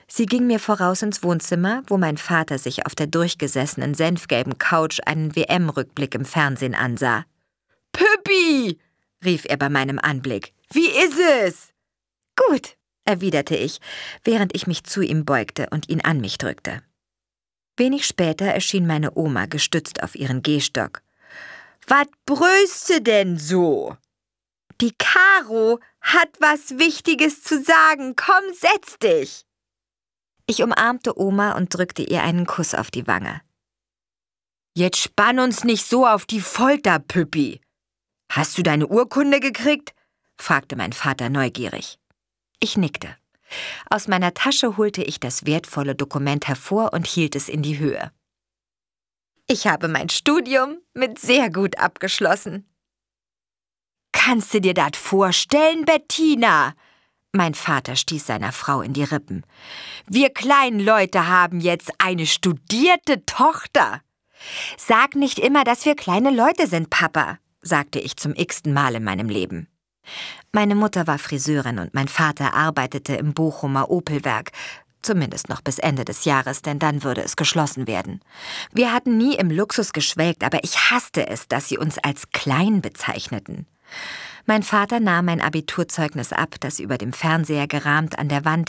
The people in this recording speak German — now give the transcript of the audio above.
Sie ging mir voraus ins Wohnzimmer, wo mein Vater sich auf der durchgesessenen senfgelben Couch einen WM-Rückblick im Fernsehen ansah. »Püppi«, rief er bei meinem Anblick, »wie ist es?« »Gut«, erwiderte ich, während ich mich zu ihm beugte und ihn an mich drückte. Wenig später erschien meine Oma gestützt auf ihren Gehstock. »Was brüste denn so?« »Die Karo hat was Wichtiges zu sagen. Komm, setz dich!« Ich umarmte Oma und drückte ihr einen Kuss auf die Wange. »Jetzt spann uns nicht so auf die Folter, Püppi. Hast du deine Urkunde gekriegt?« fragte mein Vater neugierig. Ich nickte. Aus meiner Tasche holte ich das wertvolle Dokument hervor und hielt es in die Höhe. »Ich habe mein Studium mit sehr gut abgeschlossen.« »Kannst du dir das vorstellen, Bettina?« Mein Vater stieß seiner Frau in die Rippen. »Wir kleinen Leute haben jetzt eine studierte Tochter.« »Sag nicht immer, dass wir kleine Leute sind, Papa«, sagte ich zum x-ten Mal in meinem Leben. Meine Mutter war Friseurin und mein Vater arbeitete im Bochumer Opelwerk, zumindest noch bis Ende des Jahres, denn dann würde es geschlossen werden. Wir hatten nie im Luxus geschwelgt, aber ich hasste es, dass sie uns als klein bezeichneten. Mein Vater nahm mein Abiturzeugnis ab, das über dem Fernseher gerahmt an der Wand